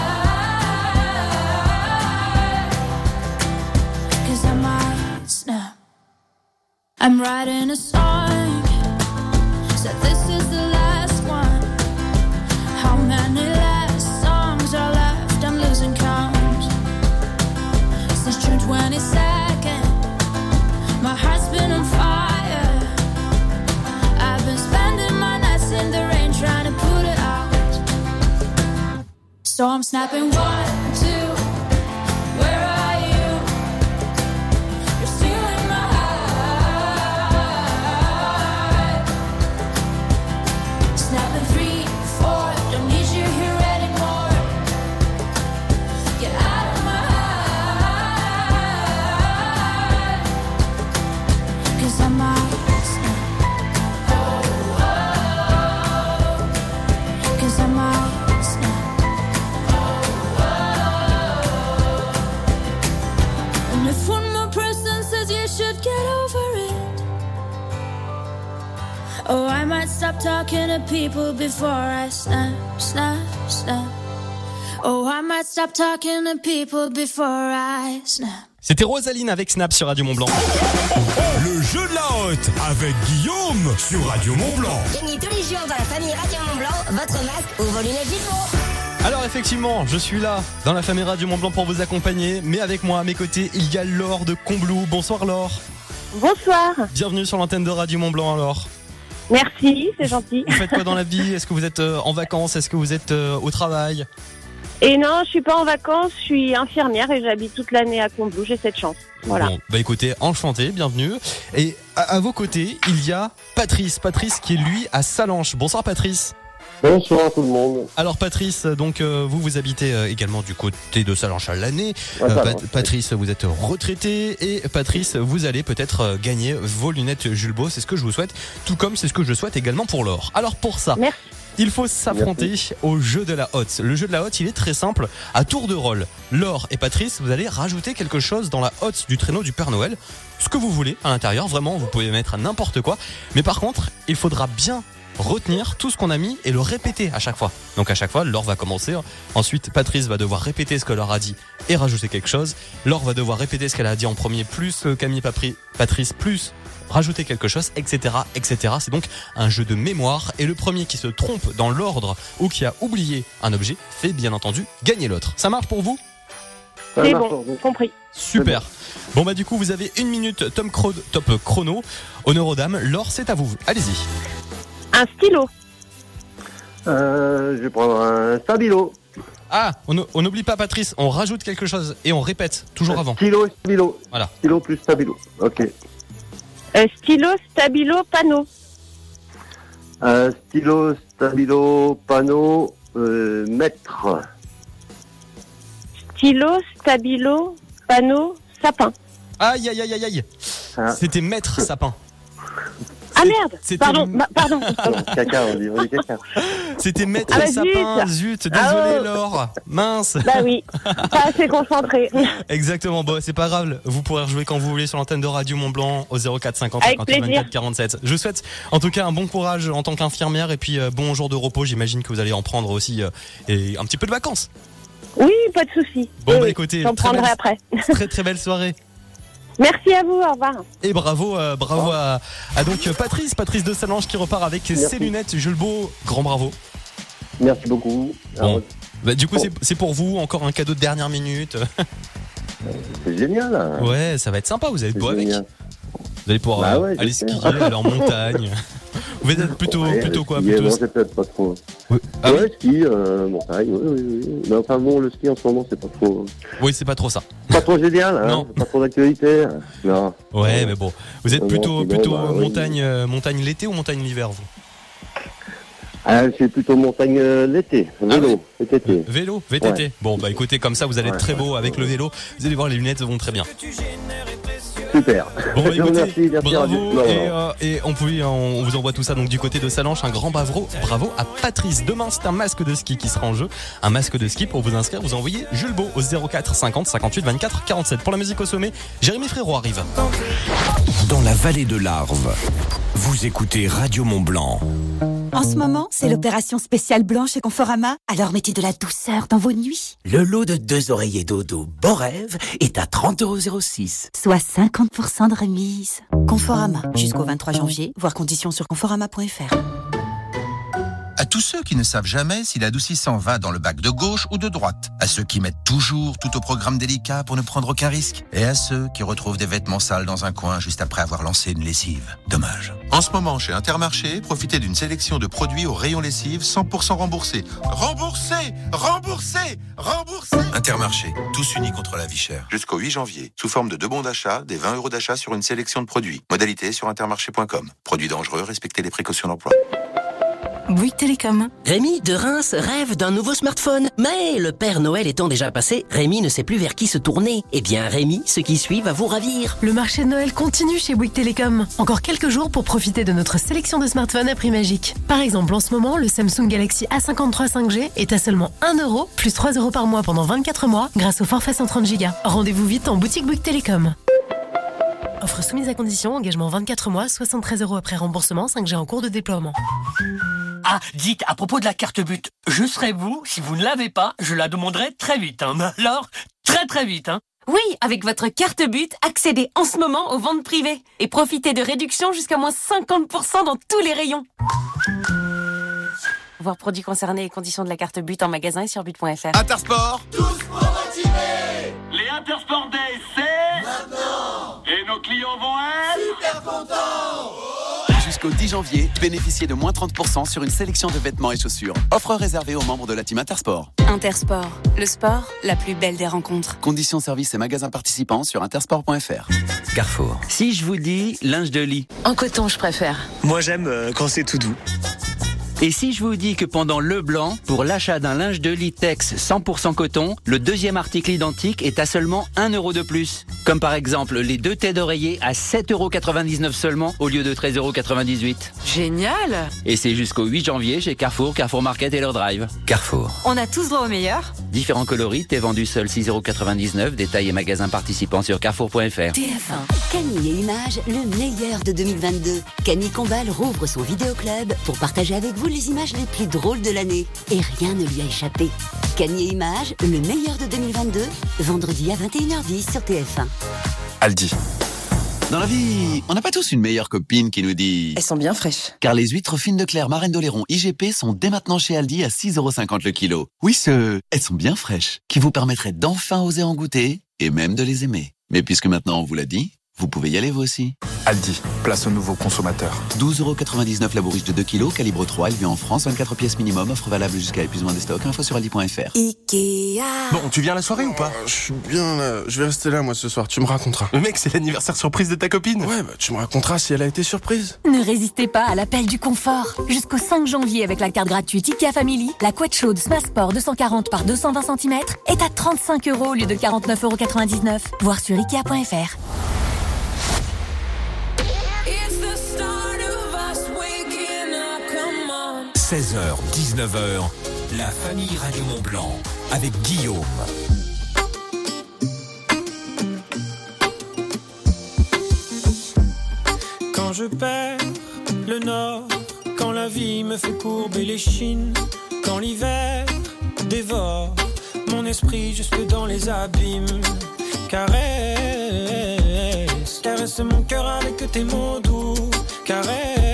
heart. 'Cause I might snap. I'm writing a song, said this is the last one. How many last songs are left? I'm losing count. Since June 22nd, my heart's been on fire. I've been spending my nights in the rain trying to put it out. So I'm snapping 1, 2. Where are you? one person says you should get over it. Oh, I might stop talking to people before I snap. Oh, I might stop talking to people before I snap. C'était Rosaline avec Snap sur Radio Mont-Blanc. Le jeu de la hotte avec Guillaume sur Radio Mont-Blanc. Gagnez tous les jours dans la famille Radio Mont-Blanc votre masque ou vos lunettes Gilbo. Alors effectivement, je suis là dans la famille Radio Mont-Blanc pour vous accompagner, mais avec moi à mes côtés, il y a Laure de Combloux. Bonsoir Laure. Bonsoir. Bienvenue sur l'antenne de Radio Mont-Blanc Laure. Merci, c'est gentil. Vous faites quoi dans la vie? Est-ce que vous êtes en vacances? Est-ce que vous êtes au travail? Et non, je suis pas en vacances, je suis infirmière et j'habite toute l'année à Combloux, j'ai cette chance. Voilà. Bon, bah écoutez, enchanté, bienvenue. Et à vos côtés, il y a Patrice qui est lui à Salanches. Bonsoir Patrice. Bonsoir à tout le monde. Alors Patrice, donc vous habitez également du côté de Salanches à l'année. Patrice, vous êtes retraité et Patrice, vous allez peut-être gagner vos lunettes Julbo, c'est ce que je vous souhaite, tout comme c'est ce que je souhaite également pour Laure. Alors pour ça, il faut s'affronter au jeu de la hotte. Le jeu de la hotte, il est très simple. À tour de rôle, Laure et Patrice, vous allez rajouter quelque chose dans la hotte du traîneau du Père Noël. Ce que vous voulez à l'intérieur, vraiment, vous pouvez mettre n'importe quoi. Mais par contre, il faudra bien retenir tout ce qu'on a mis et le répéter à chaque fois. Donc à chaque fois, Laure va commencer. Ensuite, Patrice va devoir répéter ce que Laure a dit et rajouter quelque chose. Laure va devoir répéter ce qu'elle a dit en premier, plus Camille Patrice, plus rajouter quelque chose, etc., etc. C'est donc un jeu de mémoire et le premier qui se trompe dans l'ordre ou qui a oublié un objet fait bien entendu gagner l'autre. Ça marche pour vous? C'est bon, compris. Super. Bon bah du coup vous avez 1 minute top chrono. Honneur aux dames. Laure, c'est à vous. Allez-y. Un stylo. Je vais prendre un stabilo. Ah, on n'oublie pas Patrice, on rajoute quelque chose et on répète toujours avant. Stylo et stabilo. Voilà. Stylo plus stabilo. Ok. Stylo, stabilo, panneau. Stylo, stabilo, panneau, mètre. Stylo, stabilo, panneau, sapin. Aïe aïe aïe aïe aïe. C'était mètre sapin. Ah merde. Pardon. Caca, on dit caca. C'était maître sapin, zut, désolé Laure, mince. Bah oui, pas assez concentré. Exactement, bon c'est pas grave, vous pourrez rejouer quand vous voulez sur l'antenne de Radio Mont-Blanc au 04 50 58 24 47. Je vous souhaite en tout cas un bon courage en tant qu'infirmière et puis bon jour de repos, j'imagine que vous allez en prendre aussi et un petit peu de vacances. Oui, pas de souci. Bon bah écoutez, j'en prendrai après. Très belle soirée. Merci à vous, au revoir. Et bravo à donc Patrice de Salanches qui repart avec ses lunettes Julbo. Grand bravo. Merci beaucoup. Bon. Bah, du coup c'est pour vous, encore un cadeau de dernière minute. C'est génial. Hein. Ouais, ça va être sympa, vous allez être beau avec. Vous allez pouvoir aller skier, aller en montagne. Vous êtes plutôt quoi plutôt... Non, c'est peut-être pas trop. Oui. Ah ouais, ski, montagne, oui. Mais enfin bon, le ski en ce moment, c'est pas trop... Oui, c'est pas trop ça. Pas trop génial, hein. Non. Pas trop d'actualité. Non. Ouais, mais bon. Vous êtes plutôt montagne l'été ou montagne l'hiver, vous? C'est plutôt montagne l'été, vélo, VTT. Vélo, VTT. Ouais. Bon, bah écoutez, comme ça, vous allez être très beau avec le vélo. Vous allez voir, les lunettes vont très bien. Super. Bon, bah, écoutez, merci, bravo. Et on vous envoie tout ça donc du côté de Salanches. Un grand bravo à Patrice. Demain, c'est un masque de ski qui sera en jeu. Un masque de ski pour vous inscrire. Vous envoyez Julbo au 04 50 58 24 47. Pour la musique au sommet, Jérémy Frérot arrive. Dans la vallée de l'Arve, vous écoutez Radio Mont-Blanc. En ce moment, c'est l'opération spéciale blanche chez Conforama. Alors mettez de la douceur dans vos nuits. Le lot de 2 oreillers dodo Borève est à 30,06 €. Soit 50% de remise. Conforama. Jusqu'au 23 janvier. Voir conditions sur conforama.fr. À tous ceux qui ne savent jamais si l'adoucissant va dans le bac de gauche ou de droite. À ceux qui mettent toujours tout au programme délicat pour ne prendre aucun risque. Et à ceux qui retrouvent des vêtements sales dans un coin juste après avoir lancé une lessive. Dommage. En ce moment, chez Intermarché, profitez d'une sélection de produits au rayon lessive 100% remboursés. Remboursés! Intermarché, tous unis contre la vie chère. Jusqu'au 8 janvier, sous forme de 2 bons d'achat, des 20 € d'achat sur une sélection de produits. Modalité sur intermarché.com. Produits dangereux, respectez les précautions d'emploi. Bouygues Télécom. Rémi de Reims rêve d'un nouveau smartphone. Mais le Père Noël étant déjà passé, Rémi ne sait plus vers qui se tourner. Eh bien Rémi, ce qui suit va vous ravir. Le marché de Noël continue chez Bouygues Télécom. Encore quelques jours pour profiter de notre sélection de smartphones à prix magique. Par exemple, en ce moment, le Samsung Galaxy A53 5G est à seulement 1 € plus 3 € par mois pendant 24 mois grâce au forfait 130 Go. Rendez-vous vite en boutique Bouygues Télécom. Offre soumise à condition, engagement 24 mois, 73 € après remboursement, 5G en cours de déploiement. Ah, dites, à propos de la carte but, je serai vous, si vous ne l'avez pas, je la demanderai très vite. Mais alors, très vite. Oui, avec votre carte but, accédez en ce moment aux ventes privées et profitez de réductions jusqu'à moins 50% dans tous les rayons. Voir produits concernés et conditions de la carte but en magasin et sur but.fr. Intersport, tous pour motiver. Les Intersport Days, c'est maintenant. Et nos clients vont être super contents. Jusqu'au 10 janvier, bénéficiez de moins 30% sur une sélection de vêtements et chaussures. Offre réservée aux membres de la team Intersport. Intersport, le sport, la plus belle des rencontres. Conditions, services et magasins participants sur intersport.fr. Carrefour. Si je vous dis linge de lit. En coton, je préfère. Moi j'aime quand c'est tout doux. Et si je vous dis que pendant Le Blanc, pour l'achat d'un linge de lit Tex 100% coton, le deuxième article identique est à seulement 1 € de plus. Comme par exemple les 2 têtes d'oreiller à 7,99 € seulement au lieu de 13,98 €. Génial! Et c'est jusqu'au 8 janvier chez Carrefour, Carrefour Market et leur drive. Carrefour. On a tous droit au meilleur. Différents coloris, t'es vendu seul 6,99 €, détails et magasins participants sur carrefour.fr. TF1, Camille et Images, le meilleur de 2022. Camille Combal rouvre son vidéoclub pour partager avec vous les images les plus drôles de l'année. Et rien ne lui a échappé. Camille et Images, le meilleur de 2022, vendredi à 21h10 sur TF1. Aldi. Dans la vie, on n'a pas tous une meilleure copine qui nous dit... Elles sont bien fraîches. Car les huîtres fines de Claire Marraine d'Oléron IGP sont dès maintenant chez Aldi à 6,50 € le kilo. Oui, elles sont bien fraîches, qui vous permettraient d'enfin oser en goûter et même de les aimer. Mais puisque maintenant on vous l'a dit, vous pouvez y aller vous aussi. Aldi, place aux nouveaux consommateurs. 12,99 € la bourriche de 2 kg, calibre 3, élevée en France, 24 pièces minimum, offre valable jusqu'à épuisement des stocks, info sur aldi.fr. Ikea. Bon, tu viens à la soirée ou pas? Je suis bien là, je vais rester là moi ce soir, tu me raconteras. Mais mec, c'est l'anniversaire surprise de ta copine. Ouais, tu me raconteras si elle a été surprise. Ne résistez pas à l'appel du confort. Jusqu'au 5 janvier avec la carte gratuite IKEA Family, la couette chaude Smash Sport 240 par 220 cm est à 35 € au lieu de 49,99 €. Voir sur Ikea.fr. 16h, 19h, la famille Radio Mont-Blanc avec Guillaume. Quand je perds le nord, quand la vie me fait courber les chines, quand l'hiver dévore mon esprit jusque dans les abîmes, caresse, caresse mon cœur avec tes mots doux, caresse,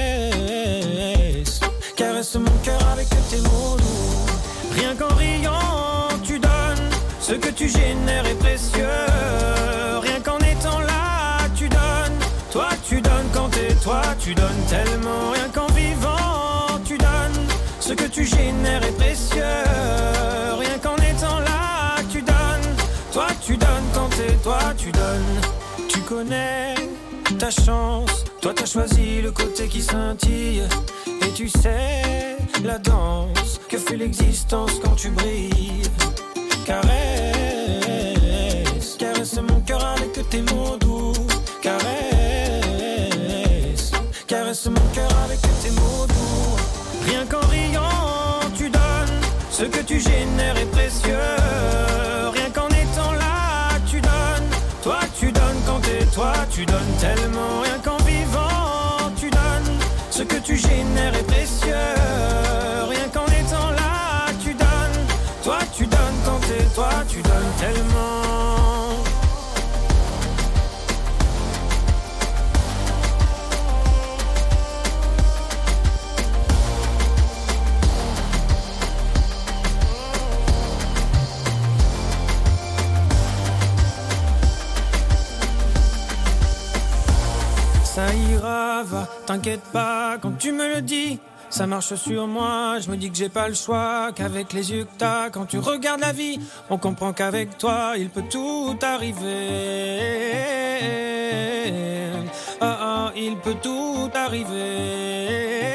caresse mon cœur avec tes mots doux. Rien qu'en riant, tu donnes, ce que tu génères est précieux. Rien qu'en étant là, tu donnes, toi tu donnes quand t'es toi, tu donnes tellement. Rien qu'en vivant, tu donnes, ce que tu génères est précieux. Rien qu'en étant là, tu donnes, toi tu donnes quand t'es toi, tu donnes. Tu connais ta chance, toi t'as choisi le côté qui scintille. Et tu sais la danse que fait l'existence quand tu brilles. Caresse, caresse mon cœur avec tes mots doux. Caresse, caresse mon cœur avec tes mots doux. Rien qu'en riant, tu donnes, ce que tu génères est précieux. Rien qu'en étant là, tu donnes, toi tu donnes quand t'es toi, tu donnes tellement. Rien qu'en vivant, tu donnes, ce que tu génères est précieux. Rien qu'en étant là, tu donnes, toi tu donnes quand t'es toi, tu donnes tellement. Ça ira, va, t'inquiète pas quand tu me le dis. Ça marche sur moi, je me dis que j'ai pas le choix. Qu'avec les yeux que t'as, quand tu regardes la vie, on comprend qu'avec toi, il peut tout arriver. Ah ah, il peut tout arriver.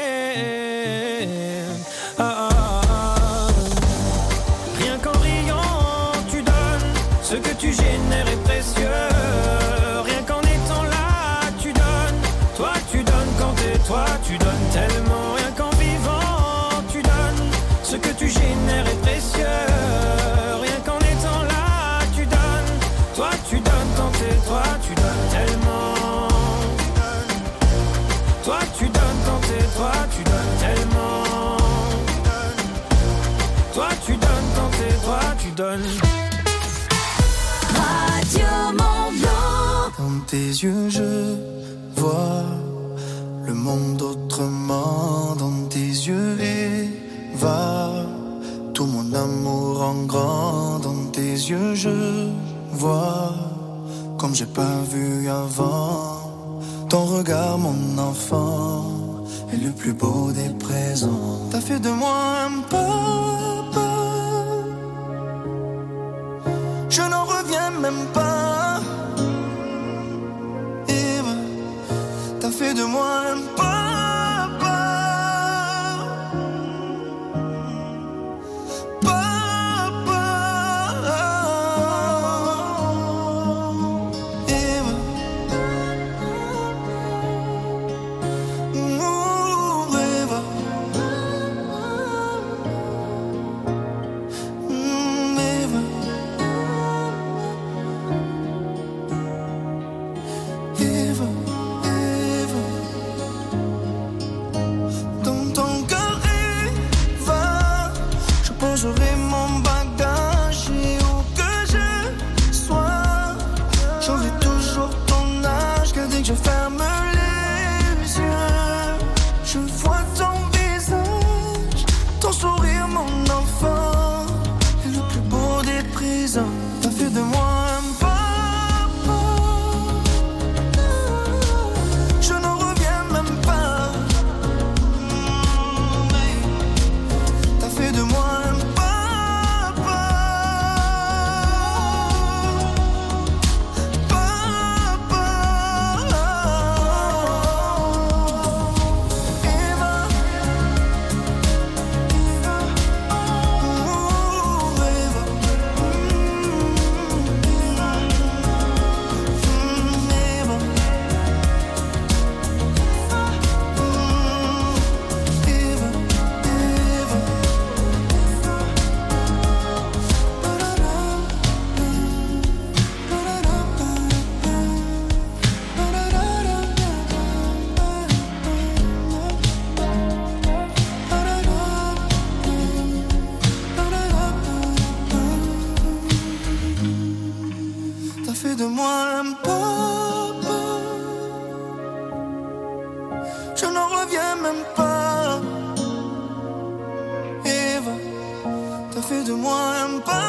Ah ah, rien qu'en riant, tu donnes, ce que tu génères est précieux. Rien qu'en étant là, tu donnes, toi tu donnes quand t'es toi, tu donnes tellement. Rien qu'en vivant, tu donnes, ce que tu génères est précieux. Rien qu'en étant là, tu donnes, toi tu donnes quand t'es toi, tu donnes tellement. donne. Radio Mont-Blanc. Dans tes yeux je vois le monde autrement. Dans tes yeux Eva, tout mon amour en grand. Dans tes yeux je vois comme j'ai pas vu avant. Ton regard mon enfant est le plus beau des présents. T'as fait de moi un papa, je n'en reviens même pas. Eva, t'as fait de moi un papa. J'aurai mon bagage et où que je sois, j'aurai toujours ton âge. Que dès que je ferme les yeux, je vois ton visage, ton sourire mon enfant, et le plus beau des présents. T'as fait de moi un papa, je n'en reviens même pas. T'as fait de moi un de moi un papa, je n'en reviens même pas. Eva, t'as fait de moi un papa.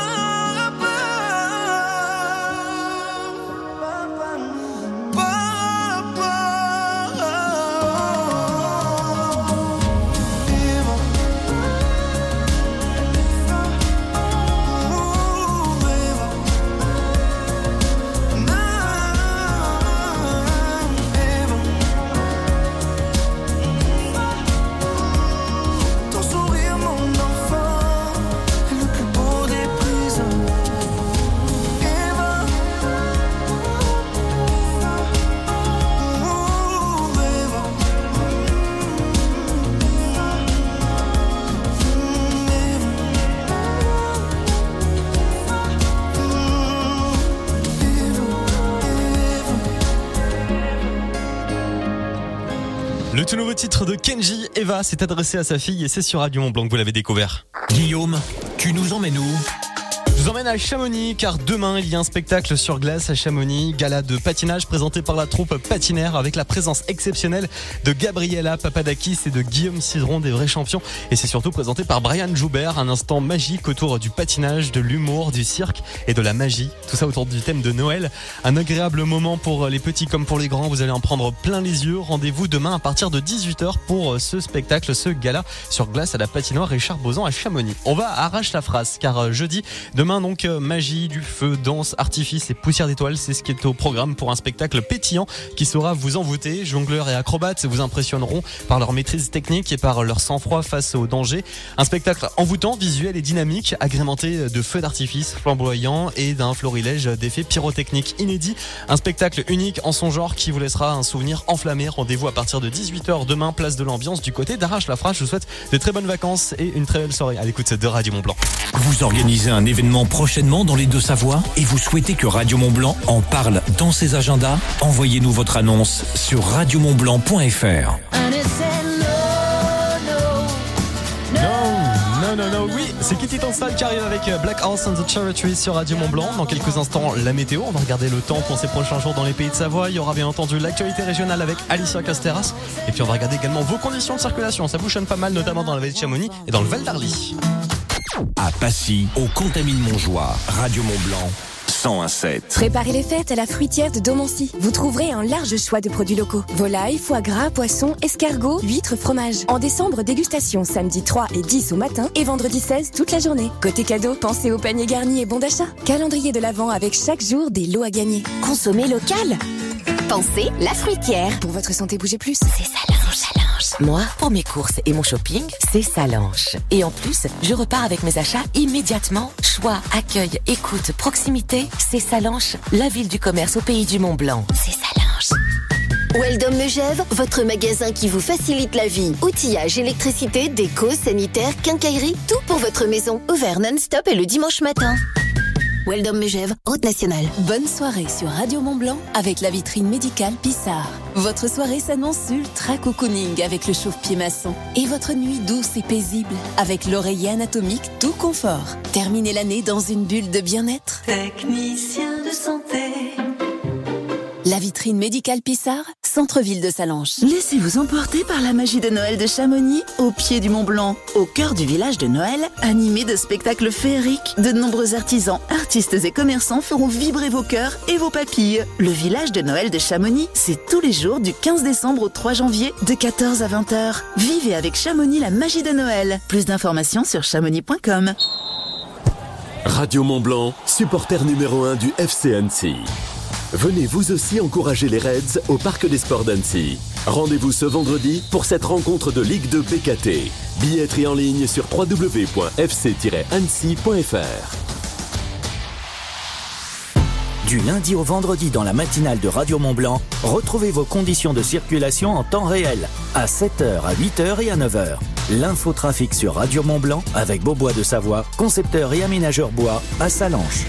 Le tout nouveau titre de Kenji, Eva, s'est adressé à sa fille et c'est sur Radio Mont-Blanc que vous l'avez découvert. Guillaume, tu nous emmènes où ? Je vous emmène à Chamonix car demain il y a un spectacle sur glace à Chamonix, gala de patinage présenté par la troupe Patinaire avec la présence exceptionnelle de Gabriela Papadakis et de Guillaume Cidron, des vrais champions, et c'est surtout présenté par Brian Joubert, un instant magique autour du patinage, de l'humour, du cirque et de la magie, tout ça autour du thème de Noël. Un agréable moment pour les petits comme pour les grands, vous allez en prendre plein les yeux. Rendez-vous demain à partir de 18h pour ce spectacle, ce gala sur glace à la patinoire Richard Bozan à Chamonix. On va à Arrache la phrase car jeudi, demain donc magie, du feu, danse, artifice et poussière d'étoiles, c'est ce qui est au programme pour un spectacle pétillant qui saura vous envoûter. Jongleurs et acrobates vous impressionneront par leur maîtrise technique et par leur sang-froid face au danger. Un spectacle envoûtant, visuel et dynamique, agrémenté de feux d'artifice flamboyants et d'un florilège d'effets pyrotechniques inédits. Un spectacle unique en son genre qui vous laissera un souvenir enflammé. Rendez-vous à partir de 18h demain, place de l'Ambiance du côté d'Arrache la phrase. Je vous souhaite de très bonnes vacances et une très belle soirée à l'écoute de Radio Mont-Blanc. Vous organisez un événement prochainement dans les Deux-Savoies et vous souhaitez que Radio Mont-Blanc en parle dans ses agendas? Envoyez-nous votre annonce sur radiomontblanc.fr. Non, oui, C'est Kitty Tunstall qui arrive avec Black Horse and the Cherry Tree sur Radio Mont-Blanc. Dans quelques instants, la météo. On va regarder le temps pour ces prochains jours dans les pays de Savoie. Il y aura bien entendu l'actualité régionale avec Alicia Casteras. Et puis on va regarder également vos conditions de circulation. Ça bouchonne pas mal, notamment dans la vallée de Chamonix et dans le Val d'Arly. À Passy, au Contamine-Montjoie, Radio Mont-Blanc. 101.7. Préparez les fêtes à la fruitière de Domancy. Vous trouverez un large choix de produits locaux. Volailles, foie gras, poissons, escargots, huîtres, fromage. En décembre, dégustation samedi 3 et 10 au matin et vendredi 16 toute la journée. Côté cadeau, pensez aux paniers garnis et bons d'achat. Calendrier de l'Avent avec chaque jour des lots à gagner. Consommez local. Pensez la fruitière. Pour votre santé, bougez plus. C'est Salange. Moi, pour mes courses et mon shopping, c'est Salange. Et en plus, je repars avec mes achats immédiatement. Choix, accueil, écoute, proximité, c'est Salange, la ville du commerce au pays du Mont-Blanc. C'est Salange. Weldom Megève, votre magasin qui vous facilite la vie. Outillage, électricité, déco, sanitaire, quincaillerie, tout pour votre maison. Ouvert non-stop et le dimanche matin. Weldom Megève, Route nationale. Bonne soirée sur Radio Mont-Blanc avec la vitrine médicale Pissard. Votre soirée s'annonce ultra cocooning avec le chauffe-pied maçon. Et votre nuit douce et paisible avec l'oreiller anatomique tout confort. Terminez l'année dans une bulle de bien-être. Technicien de santé. La vitrine médicale Pissard, centre-ville de Salanches. Laissez-vous emporter par la magie de Noël de Chamonix, au pied du Mont-Blanc, au cœur du village de Noël, animé de spectacles féeriques. De nombreux artisans, artistes et commerçants feront vibrer vos cœurs et vos papilles. Le village de Noël de Chamonix, c'est tous les jours du 15 décembre au 3 janvier, de 14 à 20h. Vivez avec Chamonix la magie de Noël. Plus d'informations sur chamonix.com. Radio Mont-Blanc, supporter numéro 1 du FC Annecy. Venez vous aussi encourager les Reds au Parc des Sports d'Annecy. Rendez-vous ce vendredi pour cette rencontre de Ligue 2 BKT. Billetterie en ligne sur www.fc-annecy.fr. Du lundi au vendredi dans la matinale de Radio Mont-Blanc, retrouvez vos conditions de circulation en temps réel, à 7h, à 8h et à 9h. L'infotrafic sur Radio Mont-Blanc avec Beaubois de Savoie, concepteur et aménageur bois à Salanches.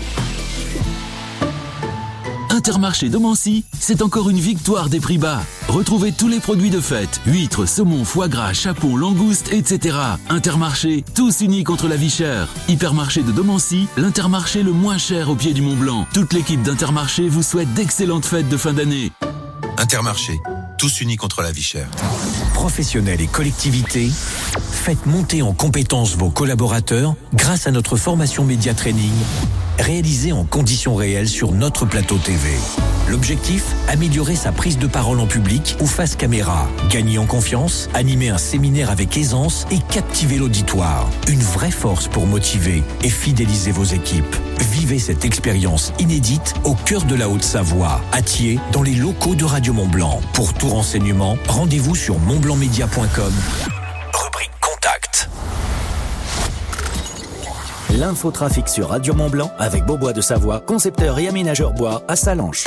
Intermarché Domancy, c'est encore une victoire des prix bas. Retrouvez tous les produits de fête, huîtres, saumon, foie gras, chapon, langoustes, etc. Intermarché, tous unis contre la vie chère. Hypermarché de Domancy, l'intermarché le moins cher au pied du Mont-Blanc. Toute l'équipe d'Intermarché vous souhaite d'excellentes fêtes de fin d'année. Intermarché, tous unis contre la vie chère. Professionnels et collectivités, faites monter en compétences vos collaborateurs grâce à notre formation Média Training, réalisée en conditions réelles sur notre plateau TV. L'objectif, améliorer sa prise de parole en public ou face caméra, gagner en confiance, animer un séminaire avec aisance et captiver l'auditoire. Une vraie force pour motiver et fidéliser vos équipes. Vivez cette expérience inédite au cœur de la Haute-Savoie, à Thiers, dans les locaux de Radio Mont-Blanc. Pour tout renseignement, rendez-vous sur montblancmedia.com. Rubrique Contact. L'infotrafic sur Radio Mont-Blanc avec Beaubois de Savoie, concepteur et aménageur bois à Salanches.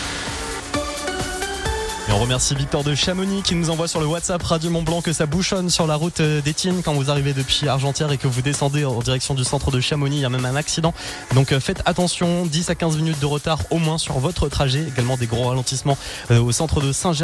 Et on remercie Victor de Chamonix qui nous envoie sur le WhatsApp Radio Mont-Blanc que ça bouchonne sur la route d'Étienne quand vous arrivez depuis Argentière et que vous descendez en direction du centre de Chamonix. Il y a même un accident. Donc faites attention, 10 à 15 minutes de retard au moins sur votre trajet. Également des gros ralentissements au centre de Saint-Germain.